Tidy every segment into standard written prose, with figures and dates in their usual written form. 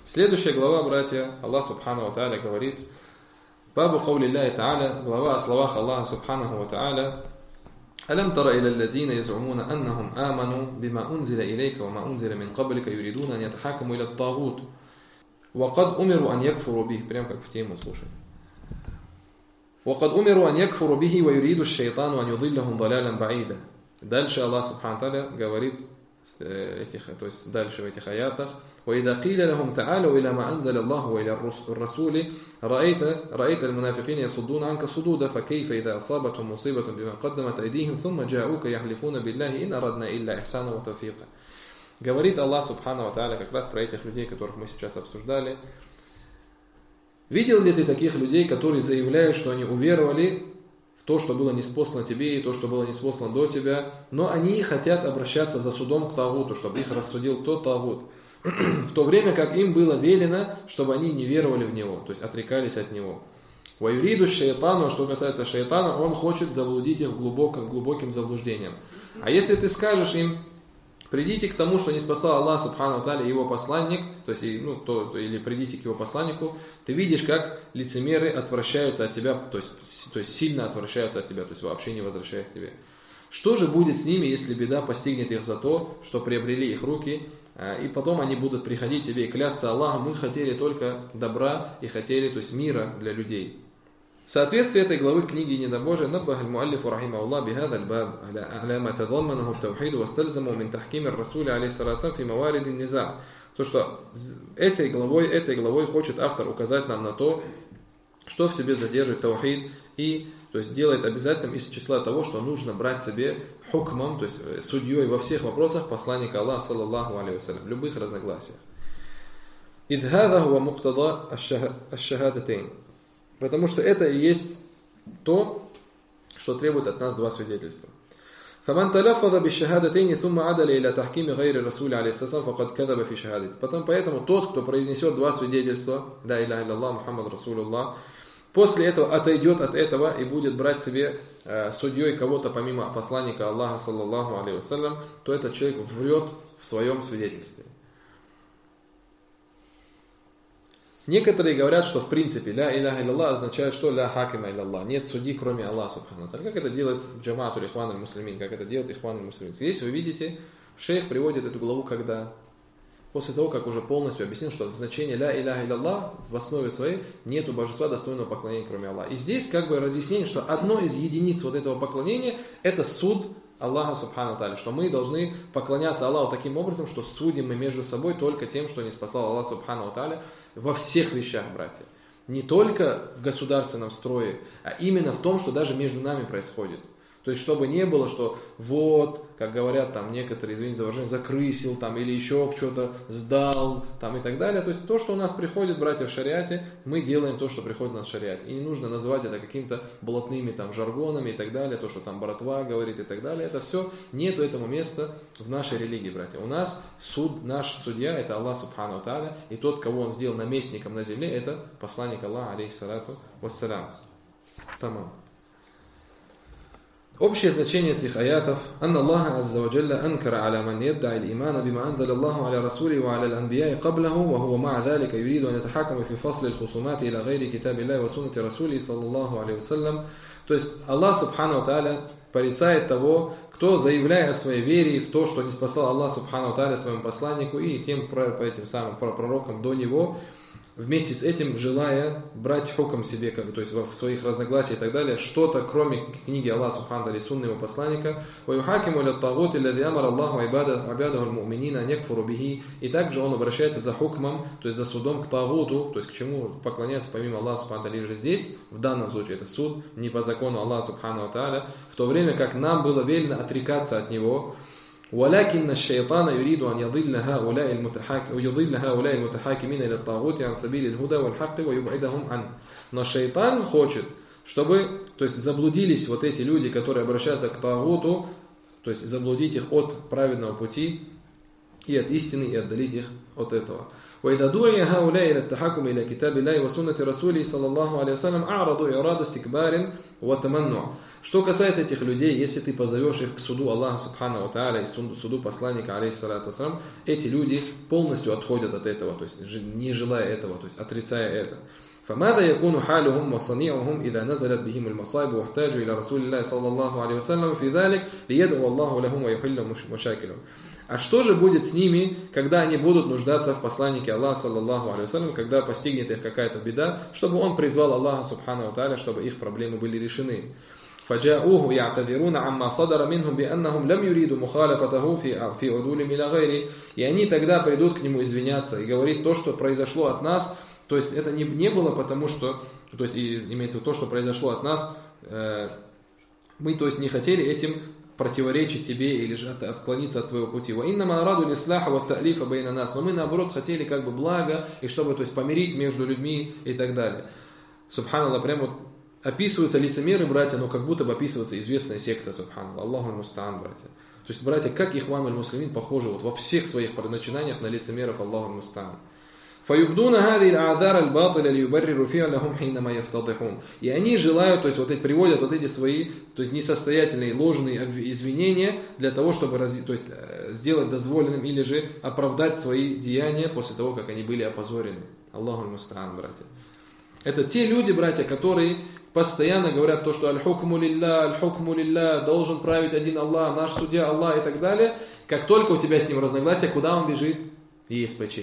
Следующая глава, братья, Аллах Субхану ва Тааля говорит: Бабу каули Аллахи Тааля, глава о словах Аллаха Субхану ва Тааля: ألم تر إلى الذين يزعمون أنهم آمنوا بما أنزل إليك وما أنزل من قبلك يريدون أن يتحاكموا إلى الطاغوت وقد أمروا أن يكفروا به. Прям как в тему, слушай. وقد أمروا أن يكفروا به ويريد الشيطان أن يضلهم ضلالا بعيدا. Дальше Аллах Субхану ва Тааля говорит, то есть дальше в этих аятах: وإذا قيل لهم تعالوا إلى ما أنزل الله وإلى الرسول رأيت المنافقين يصدون عنك صدودا فكيف إذا أصابتهم مصيبة بما قدمت أيديهم ثم جاءوك يحلفون بالله إن أردنا إلا إحسانا وتوفيقا. Говорит Аллах Субхану ва Тааля как раз про этих людей, которых мы сейчас обсуждали. Видел ли ты таких людей, которые заявляют, что они уверовали в то, что было ниспослано тебе, и то, что было ниспослано до тебя, но они хотят обращаться за судом к Тагуту, чтобы их рассудил кто? Тагут. В то время как им было велено, чтобы они не веровали в него, то есть отрекались от него. Ваюриду шайтану, что касается шайтана, он хочет заблудить их глубоким заблуждением. А если ты скажешь им: придите к тому, что не спасал Аллах Субхану ва Тааля и его посланник, то есть, или придите к его посланнику, ты видишь, как лицемеры отвращаются от тебя, то есть сильно отвращаются от тебя, то есть вообще не возвращают к тебе. Что же будет с ними, если беда постигнет их за то, что приобрели их руки, и потом они будут приходить к тебе и клясться: Аллахом, мы хотели только добра и хотели, то есть мира для людей. В соответствии этой главы книги Недобожия наббах аль-муаллифу рахимахуллах бихада аль-баб аля ма тадамманаху ат-тавхид ва стальзаму мин тахким ар-расули алейхи салату фи маварид ан-низа. То, что этой главой хочет автор указать нам на то, что в себе содержит тавхид, и то есть делает обязательным из числа того, что нужно брать себе хукмом, то есть судьей во всех вопросах посланника Аллаха саллаллаху алейхи вассалям, в любых разногласиях. Идh хаза хуа муктада аш-шахадатейн. Потому что это и есть то, что требует от нас два свидетельства. فَمَنْ تَلَفَّظَ بِالشَّهَادَتَيْنِ ثُمَّ عَدَلَ إِلَى تَحْكِيمِ غَيْرِ الرَّسُولِ عَلَيْهِ السَّلَامُ فَقَدْ كَذَبَ فِي شَهَادَتِهِ. Поэтому тот, кто произнесет два свидетельства, ла илляха илляллах, Мухаммад Расулуллах, после этого отойдет от этого и будет брать себе судьей кого-то помимо посланника Аллаха саллаллаху алейхи вассалям, то этот человек врет в своем свидетельстве. Некоторые говорят, что в принципе ля илляха илляллах означает, что ля хакима илляллах, нет судьи кроме Аллаха субхану ва тааля. Как это делает джамаату ихван аль-муслимин, как это делает ихван аль-муслимин. Здесь вы видите, шейх приводит эту главу когда? После того, как уже полностью объяснил, что значение ля илляха илляллах в основе своей нету божества достойного поклонения кроме Аллаха. И здесь как бы разъяснение, что одно из единиц вот этого поклонения это суд Аллаха Субхану ва Тааля, что мы должны поклоняться Аллаху таким образом, что судим мы между собой только тем, что не спасал Аллах Субхану ва Тааля во всех вещах, братья. Не только в государственном строе, а именно в том, что даже между нами происходит. То есть, чтобы не было, что вот, как говорят там некоторые, извините за выражение, закрысил там или еще что-то сдал там и так далее. То есть, то, что у нас приходит, братья, в шариате, мы делаем то, что приходит у нас в шариате. И не нужно называть это какими-то блатными там жаргонами и так далее, то, что там братва говорит и так далее. Это все, нету этому места в нашей религии, братья. У нас наш судья, это Аллах Субхану ва Тааля, и тот, кого он сделал наместником на земле, это посланник Аллаха, алейхи салату вассалям. Тамам. Общее значение этих аятов: «Анна Аллаха азза ва джалла анкара аля ман ядда'i аль-имана бима анзала Аллаху аля расули ва аля аль-анбия'i qablahу ва хува ма'a дhalika юриду ан ятахакама фи фасли аль-хусумати иля гайри китабиллахи ва суннати расули саллаллаху алейхи вассалям». То есть Аллах Субхану ва Тааля порицает того, кто, заявляя о своей вере в то, что не спасал Аллах Субхану ва Тааля своему посланнику и тем этим самым пророкам до него, вместе с этим желая брать хукм себе, то есть в своих разногласиях и так далее, что-то кроме книги Аллаха Субхану ва Тааля и сунны его посланника, и также он обращается за хукмом, то есть за судом к тагуту, то есть к чему поклоняться помимо Аллаха Субхану ва Тааля. Лишь здесь, в данном случае, это суд не по закону Аллаха Субхану ва Тааля, в то время как нам было велено отрекаться от него. ولكن الشيطان يريد أن يضل هؤلاء المتحاكمين إلى الطاغوت عن سبيل الهدى والحق ويبعدهم عنه. Но шайтан хочет, чтобы, то есть заблудились вот эти люди, которые обращаются к тагуту, то есть заблудить их от праведного пути и от истины, и отдалить их от этого. وإذا دعي هؤلاء إلى التحكم إلى كتاب الله وسنة رسوله صلى الله عليه وسلم أعرضوا إعراض استكبار وتمنع. Что касается этих людей, если ты позовешь их к суду Аллаха Субхану ва Тааля и суду посланника, алейхиссалату вассалам, эти люди полностью отходят от этого, то есть не желая этого, то есть отрицая это. فماذا يكون حالهم وصنيعهم إذا نزلت بهم المصائب واحتاجوا إلى رسول الله صلى الله عليه وسلم في ذلك ليدعو الله لهم ويحل مشاكلهم. А что же будет с ними, когда они будут нуждаться в посланнике Аллаха, саллаллаху алейхи вассалям, когда постигнет их какая-то беда, чтобы он призвал Аллаха, субхану ва тааля, чтобы их проблемы были решены. فجاءوه يعتذرون عما صدر منهم بأنهم لم يريدوا مخالفته في عدولهم إلى غيره. И они тогда придут к нему извиняться и говорить то, что произошло от нас. То есть это не было потому, что, то есть имеется в виду то, что произошло от нас, мы, то есть, не хотели этим противоречить тебе или же отклониться от твоего пути. Но мы наоборот хотели как бы благо, и чтобы, то есть, помирить между людьми и так далее. Субханаллах, прямо вот описываются лицемеры, братья, но как будто бы описывается известная секта, субханаллах. Аллаху мустаан, братья. То есть, братья, как Ихван аль-Муслимин похожи вот во всех своих начинаниях на лицемеров, Аллаху мустаан. فَيُبْدُونَ هَذِهِ الْأَعْذَارَ الْبَاطِلَ لِيُبَرِّرُوا فِعْلَهُمْ حِينَمَا يَفْتَضِحُونَ. И они желают, то есть приводят вот эти свои, то есть несостоятельные, ложные извинения для того, чтобы то есть, сделать дозволенным или же оправдать свои деяния после того, как они были опозорены. Аллаху мустаан, братья. Это те люди, братья, которые постоянно говорят то, что аль-хукму лилля, должен править один Аллах, наш судья Аллах и так далее. Как только у тебя с ним разногласия, куда он бежит? ЕСПЧ.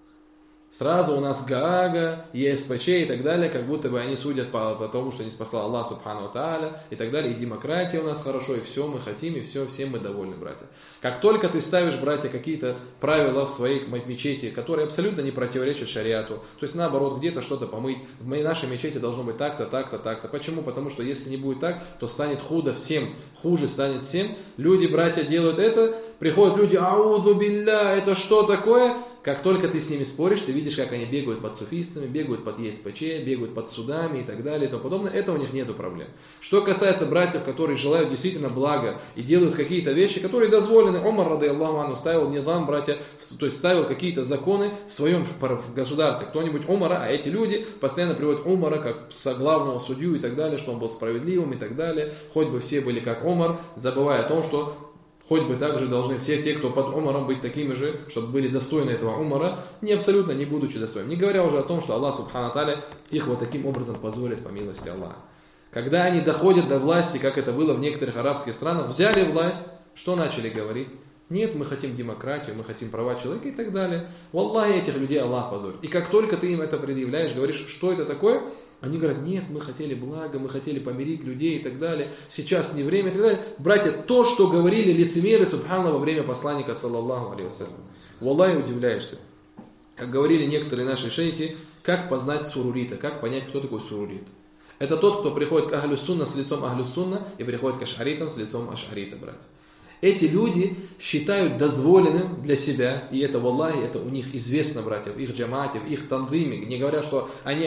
Сразу у нас Гаага, ЕСПЧ и так далее, как будто бы они судят по тому, что не спасал Аллах Субхану ва Тааля и так далее. И демократия у нас хорошо, и все мы хотим, и всем мы довольны, братья. Как только ты ставишь, братья, какие-то правила в своей мечети, которые абсолютно не противоречат шариату, то есть наоборот, где-то что-то помыть, в нашей мечети должно быть так-то, так-то, так-то. Почему? Потому что если не будет так, то станет худо всем, хуже станет всем. Люди, братья, делают это, приходят люди, аузу билля, это что такое? Как только ты с ними споришь, ты видишь, как они бегают под суфистами, бегают под ЕСПЧ, бегают под судами и так далее и тому подобное. Это у них нету проблем. Что касается братьев, которые желают действительно блага и делают какие-то вещи, которые дозволены, Умар, рады Аллаху анху, ставил нидам, братья, то есть ставил какие-то законы в своем государстве. Кто-нибудь Умара, а эти люди постоянно приводят Умара как главного судью и так далее, что он был справедливым и так далее. Хоть бы все были как Умар, забывая о том, что хоть бы также должны все те, кто под Умаром, быть такими же, чтобы были достойны этого Умара, не абсолютно не будучи достойными. Не говоря уже о том, что Аллах Субхану Тааля их вот таким образом позволит по милости Аллаха. Когда они доходят до власти, как это было в некоторых арабских странах, взяли власть, что начали говорить? Нет, мы хотим демократию, мы хотим права человека и так далее. Валлахи, этих людей Аллах позорит. И как только ты им это предъявляешь, говоришь, что это такое, они говорят, нет, мы хотели блага, мы хотели помирить людей и так далее, сейчас не время и так далее. Братья, то, что говорили лицемеры, субхана, во время посланника, саллаллаху алейхи вассалям. Валлахи, удивляешься. Как говорили некоторые наши шейхи, как познать сурурита, как понять, кто такой сурурит. Это тот, кто приходит к ахлю сунна с лицом ахлю сунна и приходит к ашаритам с лицом ашарита, братья. Эти люди считают дозволенным для себя, и это, валлахи, это у них известно, братья, в их джамате, в их тандыме, не говоря, что они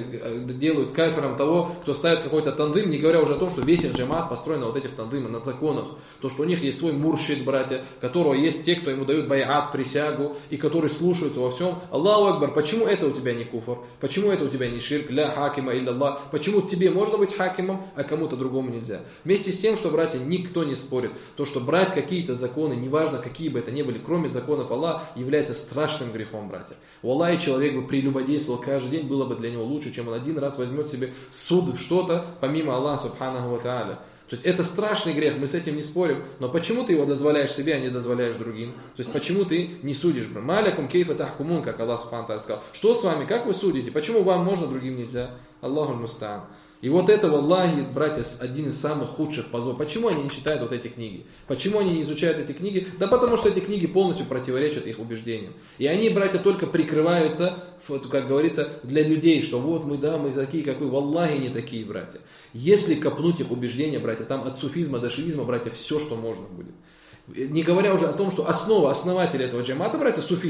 делают кафиром того, кто ставит какой-то тандым, не говоря уже о том, что весь их джамат построен на вот этих тандымах, на законах, то, что у них есть свой муршид, братья, которого есть те, кто ему дают байат, присягу, и которые слушаются во всем. Аллаху акбар, почему это у тебя не куфр? Почему это у тебя не ширк? Ля хакима илля Аллах. Почему тебе можно быть хакимом, а кому-то другому нельзя? Вместе с тем, что, братья, никто не спорит, то, что брать какие-то законы, неважно, какие бы это ни были, кроме законов Аллаха, является страшным грехом, братья. У Аллаха человек бы прелюбодействовал каждый день, было бы для него лучше, чем он один раз возьмет себе суд в что-то, помимо Аллаха, субханаху ва тааля. То есть это страшный грех, мы с этим не спорим, но почему ты его дозволяешь себе, а не дозволяешь другим? То есть почему ты не судишь? Малякум кейфа тахкумун, как Аллах субхану тааля сказал. Что с вами, как вы судите? Почему вам можно, другим нельзя? Аллаху мустаан. И вот это, валлахи, братья, один из самых худших позоров. Почему они не читают вот эти книги? Почему они не изучают эти книги? Да потому что эти книги полностью противоречат их убеждениям. И они, братья, только прикрываются, как говорится, для людей, что вот мы, да, мы такие, как вы. Валлахи, не такие, братья. Если копнуть их убеждения, братья, там от суфизма до шиизма, братья, все, что можно будет. Не говоря уже о том, что основатель этого джамата, братья, суфист.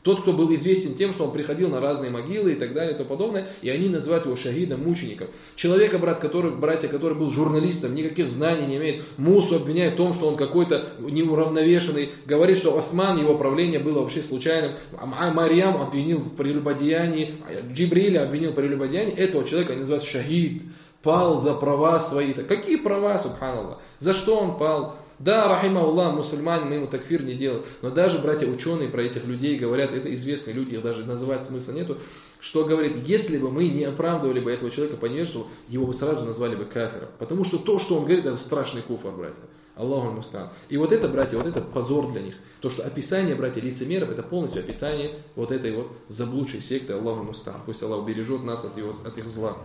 Тот, кто был известен тем, что он приходил на разные могилы и так далее и тому подобное, и они называют его шахидом, мучеником. Человека, братья, который был журналистом, никаких знаний не имеет, Мусу обвиняет в том, что он какой-то неуравновешенный, говорит, что Осман, его правление было вообще случайным, а Марьям обвинил в прелюбодеянии, Джибриля обвинил в прелюбодеянии, этого человека они называют шахид, пал за права свои. Какие права, субханаллах? За что он пал? Да, рахимауллах, мусульмане, мы ему такфир не делаем. Но даже братья ученые про этих людей говорят, это известные люди, их даже называть смысла нету, что говорит, если бы мы не оправдывали бы этого человека по невежеству, его бы сразу назвали бы кафиром. Потому что то, что он говорит, это страшный куфр, братья. Аллаху мустаан. И вот это, братья, вот это позор для них. То, что описание, братья, лицемеров, это полностью описание вот этой вот заблудшей секты, Аллаху мустаан. Пусть Аллах убережет нас от их зла.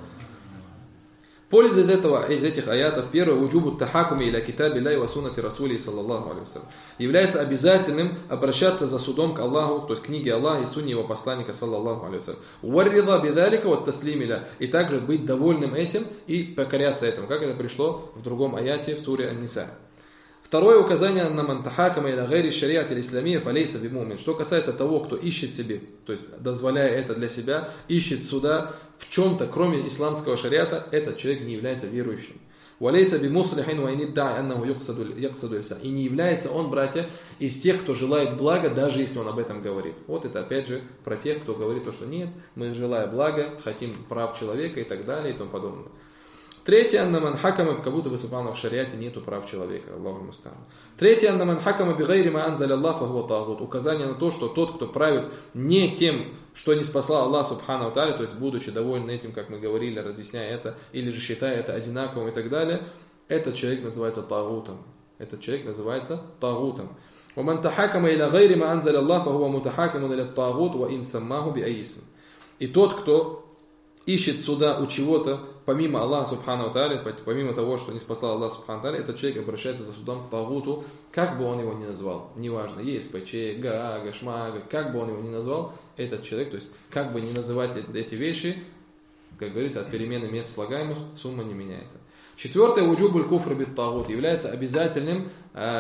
Польза из этих аятов, первое, уджубу тахакуми иля китаби ля ва суннати расули саллаллаху алейхи вассалям, является обязательным обращаться за судом к Аллаху, то есть к книге Аллаха и сунне его посланника саллаллаху алейхи вассалям. Уаррида бидалика вот таслим иля, и также быть довольным этим и покоряться этому, как это пришло в другом аяте в суре Ан-Ниса. Второе указание на мантахакама иля гайри шариат или исламия фалейса бимумин. Что касается того, кто ищет себе, то есть дозволяя это для себя, ищет суда в чем-то, кроме исламского шариата, этот человек не является верующим. Валейса бимуслихин ва иниддаи аннаху яксаду лиса. И не является он, братья, из тех, кто желает блага, даже если он об этом говорит. Вот это опять же про тех, кто говорит то, что нет, мы желаем блага, хотим прав человека и так далее и тому подобное. Третье, аннаман хакама, как будто бы, субхану, в шариате нету прав человека. Аллаху мустаан. Третье, аннаман хакама бигайри ма анзаля Аллах фахуа тагут. Указание на то, что тот, кто правит не тем, что не спасал Аллах субхану тааля, то есть будучи доволен этим, как мы говорили, разъясняя это, или же считая это одинаковым и так далее, этот человек называется тагутом. Этот человек называется тагутом. ومن تحاكم إلى غير ما أنزل الله فهو متحاكم إلى الطاغوت وإن سماه بأي اسم. И тот, кто ищет суда у чего-то, помимо Аллаха субхану тааля, помимо того, что не спасал Аллах субхану тааля, этот человек обращается за судом к тагуту, как бы он его ни назвал, неважно, ЕСПЧ, Гаага, Шмага, как бы он его ни назвал, этот человек, то есть как бы ни называть эти вещи, как говорится, от перемены мест слагаемых сумма не меняется. Четвертое, уджубуль куфр бит тагут, является обязательным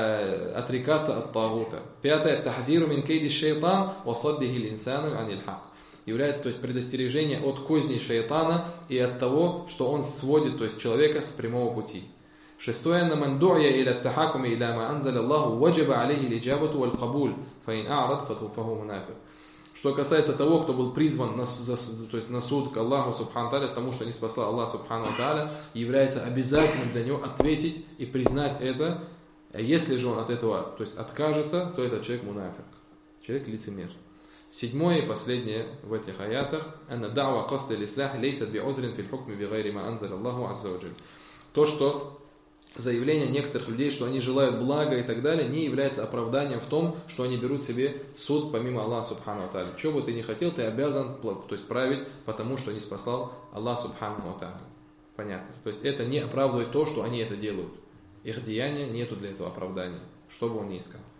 отрекаться от тагута. Пятое, тахзиру мин кейди шайтан ва саддихи линсану аниль хак. Является, то есть предостережение от козней шайтана и от того, что он сводит, то есть человека с прямого пути. Шестое, наман ду'я иля тахакуми иля ма анзаля Аллаху ваджаба алейхи лиджабату валь кабуль фаин а'рад фаху мунафир. Что касается того, кто был призван на суд к Аллаху субхану тааля, тому, что не спасла Аллах субхану тааля, является обязательным для него ответить и признать это. Если же он от этого, то есть откажется, то этот человек мунафик, человек лицемер. Седьмое и последнее в этих аятах, анна да'ва касд аль-ислах лейсат би'узрин фил хукми бигайри ма анзаля Аллаху азза ва джаль. То, что заявление некоторых людей, что они желают блага и так далее, не является оправданием в том, что они берут себе суд помимо Аллаха субхану ва тааля. Чего бы ты ни хотел, ты обязан, то есть править, потому что не спасал Аллах субхану ва тааля. Понятно. То есть это не оправдывает то, что они это делают. Их деяния нету для этого оправдания, что бы он ни искал.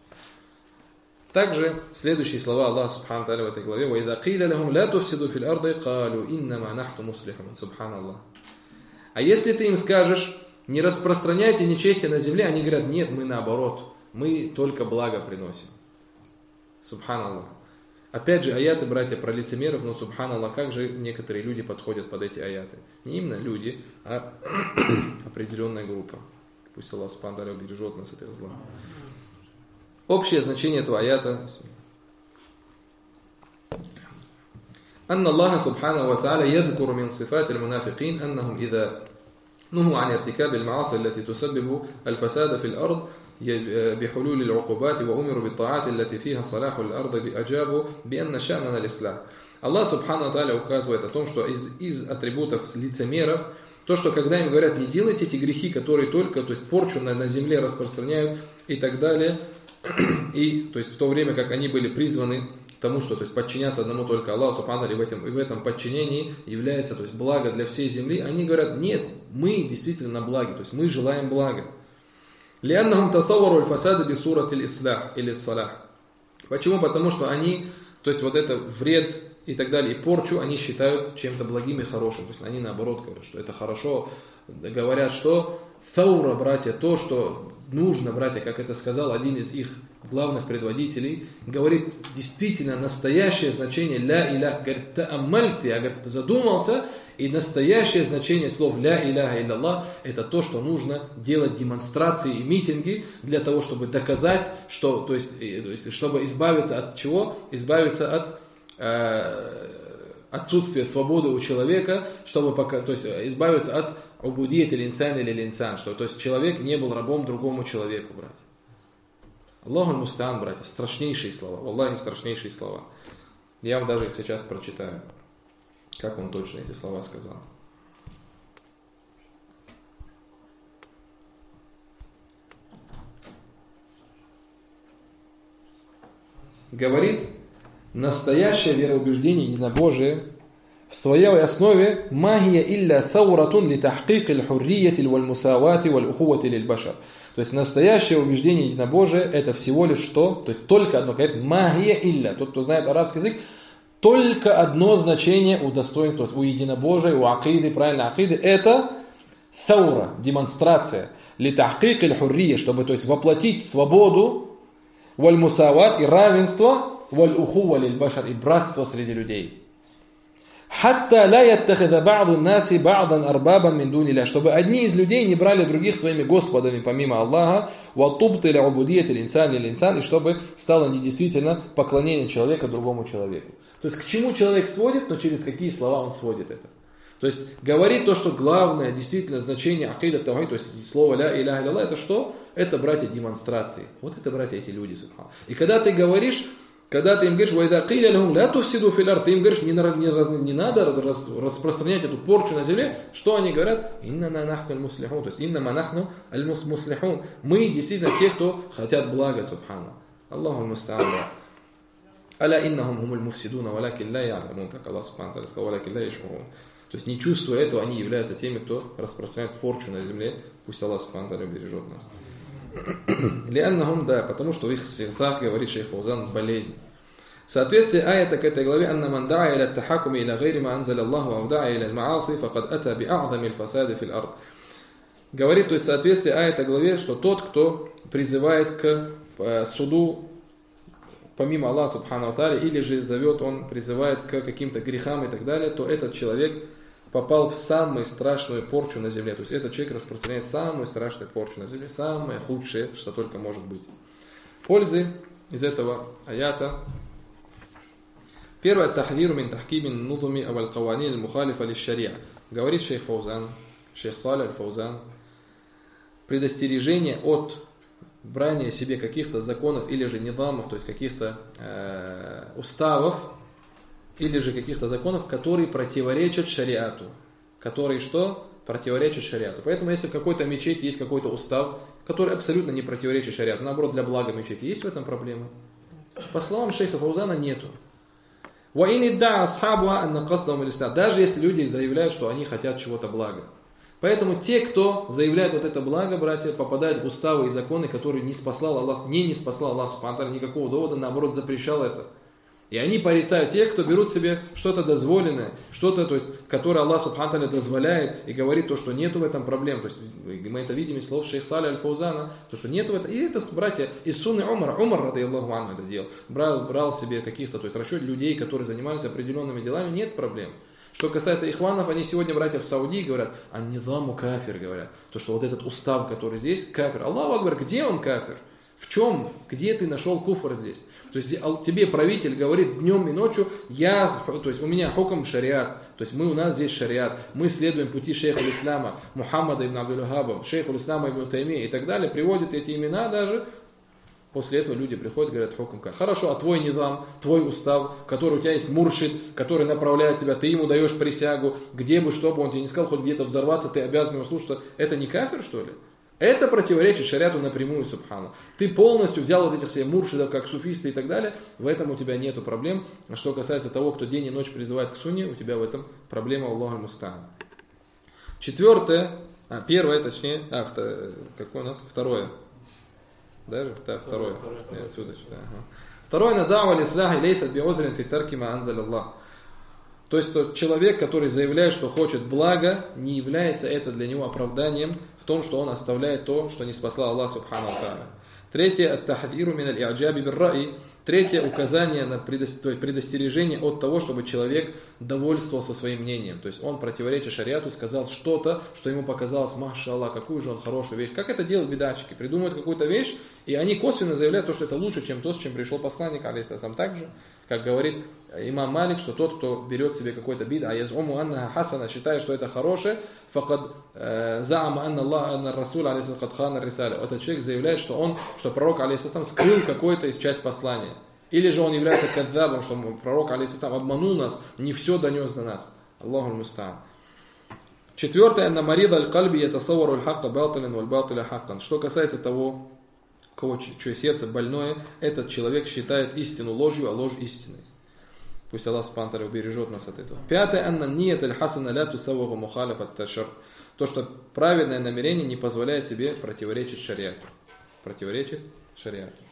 Также следующие слова Аллаха субхану тааля в этой главе: وَإِذَا قِيلَ لَهُمْ لَا تُفْسِدُوا فِي الْأَرْضِ قَالُوا إِنَّمَا نَحْنُ مُصْلِحُونَ. Субханаллах. А если ты им скажешь: не распространяйте нечестие на земле, они говорят: нет, мы наоборот, мы только благо приносим. Субханаллах. Опять же, аяты, братья, про лицемеров, но субханаллах, как же некоторые люди подходят под эти аяты. Не именно люди, а определенная группа. Пусть Аллах субхану тааля убережет нас от их зла. Общее значение этого аята. أن الله سبحانه وتعالى يذكر من صفات المنافقين أنهم إذا نهوا عن ارتكاب المعاصي التي تسبب الفساد في الأرض بحلول العقوبات وأمروا بالطاعات التي فيها صلاح الأرض أجابوا بأن شأننا الإصلاح. Аллах субхану ва тааля указывает о том, что из атрибутов лицемеров, то, что когда им говорят: не делайте эти грехи, которые только, то есть порчу на земле распространяют и так далее, и то есть в то время, как они были призваны к тому, что, то есть, подчиняться одному только Аллаху субхану ва тааля, и в этом подчинении является, то есть, благо для всей земли, они говорят: нет, мы действительно на благе, то есть мы желаем блага. لأنهم تصوروا الفساد بصورة الإصلاح или الصلاح. Почему? Потому что они, то есть вот это вред и так далее, и порчу они считают чем-то благим и хорошим. То есть они наоборот говорят, что это хорошо. Говорят, что thawra, братья, то, что нужно, братья, как это сказал один из их главных предводителей, говорит, действительно настоящее значение ля иля, говорит, тааммальт, я, говорит, задумался, и настоящее значение слов ля иляха илляллах это то, что нужно делать демонстрации и митинги для того, чтобы доказать, что, то есть чтобы избавиться от чего? Избавиться от отсутствия свободы у человека, чтобы то есть избавиться от убудият инсан или инсан, что то есть человек не был рабом другому человеку, братья. Аллаху мустаан, братья, страшнейшие слова, Аллахи, страшнейшие слова. Я вам даже их сейчас прочитаю, как он точно эти слова сказал. Говорит, настоящее вероубеждение единобожие в своей основе магия илля thawratun ли тахкик аль-хуррияти валь-мусавати валь-ухувати лиль-башар. То есть настоящее убеждение единобожия это всего лишь что? То есть только одно, говорит магия илля. Тот, кто знает арабский язык, только одно значение у достоинства, то есть у единобожия, у акиды, правильно, акиды, это thawra, демонстрация, ли тахкик аль-хуррия, чтобы то есть воплотить свободу, валь-мусават и равенство, валь-ухува лиль-башар и братство среди людей. Хатта ла яттахида ба'ду наси ба'дан арбабан мин дуни ля, чтобы одни из людей не брали других своими господами помимо Аллаха, ва тубтиля убудият инсан лил инсан, и чтобы стало недействительно поклонение человека другому человеку. То есть к чему человек сводит, но через какие слова он сводит это. То есть говорит то, что главное действительно значение акида тавхид, то есть слово ля иляха илlallah, это что? Это, братья, демонстрации. Вот это, братья, эти люди, субхан. И когда ты говоришь, когда ты им говоришь, «Вайда киля лахум ля туфсиду фил ард», ты им говоришь, не надо распространять эту порчу на земле, что они говорят? «Иннама нахну аль-муслихун», то есть «Иннама нахну аль-муслихун», мы действительно те, кто хотят блага, субхана. Аллаху муста'ан. «Аля иннахум хумуль муфсидуна, валякин ля я'ламун», как Аллах субхана та'аля сказал, «валякин ля яш'урун». То есть не чувствуя этого, они являются теми, кто распространяет порчу на земле, пусть Аллах субхана та'аля бережет нас. Лианнахум, да, потому что в их сердцах, говорит шейх Фаузан, болезнь. Соответствие аята к этой главе, анна ман да'a иля тахакуми иля гайри ма анзаля Аллаху ав да'a иля аль-мааси, факад ата би а'зами аль-фасади фил ард. Говорит, то есть соответствие аята главе, что тот, кто призывает к суду помимо Аллаха субхану тааля, или же призывает к каким-то грехам и так далее, то этот человек попал в самую страшную порчу на земле. То есть этот человек распространяет самую страшную порчу на земле, самое худшее, что только может быть. Пользы из этого аята. Первое, тахвиру мин тахкимин нудуми аваль каванин аль-мухалифа лиш-шария. Говорит шейх Фаузан, шейх Салих аль-Фаузан, предостережение от брания себе каких-то законов или же нидамов, то есть каких-то уставов, или же каких-то законов, которые противоречат шариату. Которые что? Противоречат шариату. Поэтому если в какой-то мечети есть какой-то устав, который абсолютно не противоречит шариату, наоборот, для блага мечети, есть в этом проблемы? По словам шейха Фаузана, нету. Даже если люди заявляют, что они хотят чего-то блага. Поэтому те, кто заявляет вот это благо, братья, попадают в уставы и законы, которые не спаслал Аллах, не спаслал Аллах субхану тааля, никакого довода, наоборот, запрещал это. И они порицают тех, кто берут себе что-то дозволенное, что-то, то есть, которое Аллах субхану тааля дозволяет и говорит то, что нету в этом проблем. То есть мы это видим из слов шейх Салих аль-Фаузана, то, что нету в этом. И это, братья, из сунны Умар, радийаллаху анху это делал. Брал себе каких-то, то есть расчет людей, которые занимались определенными делами, нет проблем. Что касается ихванов, они сегодня, братья, в Саудии говорят, а нидаму кафир, говорят. То, что вот этот устав, который здесь, кафир. Аллаху акбар, где он кафир? В чем? Где ты нашел куфр здесь? То есть тебе правитель говорит днем и ночью, то есть у меня хукм шариат, то есть у нас здесь шариат, мы следуем пути шейха ислама, Мухаммада ибн Абдул-Вахаба, шейха ислама ибн Таймия и так далее, приводят эти имена даже. После этого люди приходят и говорят хукм как. Хорошо, а твой нидам, твой устав, который у тебя есть муршид, который направляет тебя, ты ему даешь присягу, где бы, что бы он тебе не сказал, хоть где-то взорваться, ты обязан ему слушать, это не кафир, что ли? Это противоречит шариату напрямую, субхану. Ты полностью взял вот этих всех муршидов, как суфисты и так далее, в этом у тебя нету проблем. А что касается того, кто день и ночь призывает к сунне, у тебя в этом проблема, Аллаху муста'ан. Первое, точнее, какое у нас? Второе. Даже? Да, второе. Отсюда сюда. Второе, надава лисляха лейсат би'узрин фи тарки ма анзаля Аллах. То есть тот человек, который заявляет, что хочет блага, не является это для него оправданием в том, что он оставляет то, что не спасла Аллах субхану ва тааля. Третье, ат-тахдиру мин аль-и'джаби бир-ра'и. Третье, указание на предостережение от того, чтобы человек довольствовался своим мнением. То есть он, противоречия шариату, сказал что-то, что ему показалось, маша Аллах, какую же он хорошую вещь. Как это делают бидатчики? Придумывают какую-то вещь, и они косвенно заявляют, что это лучше, чем то, с чем пришел посланник, алейхиссалям. Так же, как говорит имам Малик, что тот, кто берет себе какой-то бид, а язуму анна хасана, считает, что это хорошее, факад заама анна Аллах, анна Расул, алейхиссалям, кад хана рисаля. Этот человек заявляет, что пророк, алейхиссалям, скрыл какой-то из часть послания. Или же он является кадзабом, что пророк, алейхиссалям, обманул нас, не все донес до нас. Аллаху мустаан. Четвертое, анна марида аль-кальби ятасаввару аль-хакка батилан валь-батиля хаккан. Что касается того, чье сердце больное, этот человек считает истину ложью, а ложь истиной. Пусть Аллах субхану ва тааля убережет нас от этого. Пятое, анна ният аль-хасана ля тусавваху мухалиф ат-ташар. То, что праведное намерение не позволяет тебе противоречить шариату. Противоречит шариату.